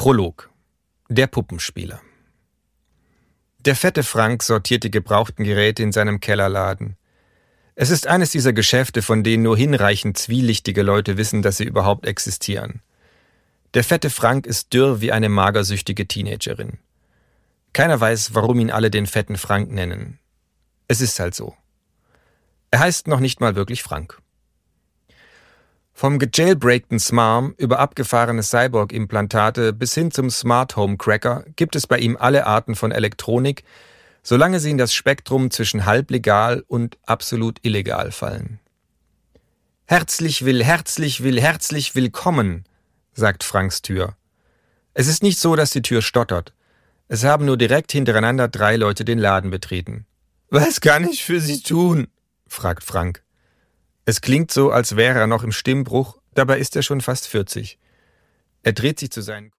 Prolog. Der Puppenspieler. Der fette Frank sortiert die gebrauchten Geräte in seinem Kellerladen. Es ist eines dieser Geschäfte, von denen nur hinreichend zwielichtige Leute wissen, dass sie überhaupt existieren. Der fette Frank ist dürr wie eine magersüchtige Teenagerin. Keiner weiß, warum ihn alle den fetten Frank nennen. Es ist halt so. Er heißt noch nicht mal wirklich Frank. Vom gejailbreakten Smarm über abgefahrene Cyborg-Implantate bis hin zum Smart Home Cracker gibt es bei ihm alle Arten von Elektronik, solange sie in das Spektrum zwischen halblegal und absolut illegal fallen. Herzlich willkommen, sagt Franks Tür. Es ist nicht so, dass die Tür stottert. Es haben nur direkt hintereinander 3 Leute den Laden betreten. »Was kann ich für Sie tun?« fragt Frank. Es klingt so, als wäre er noch im Stimmbruch, dabei ist er schon fast 40. Er dreht sich zu seinen